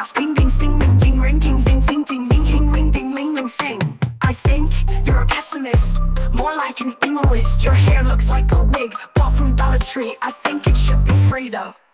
Ding ding sing ding ding ring ding zing zing ding ding ding ring ding ling ling sing. I think you're a pessimist, more like an emoist. Your hair looks like a wig bought from Dollar Tree. I think it should be free though.